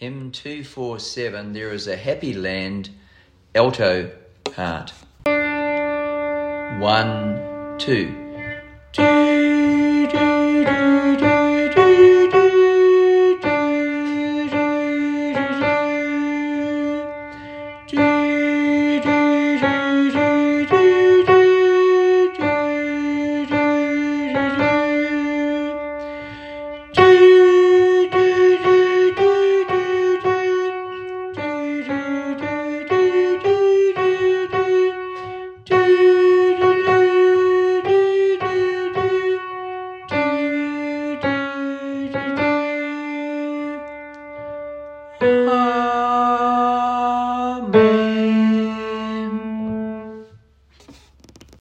Hymn 247, There is a Happy Land, alto part. 1, 2.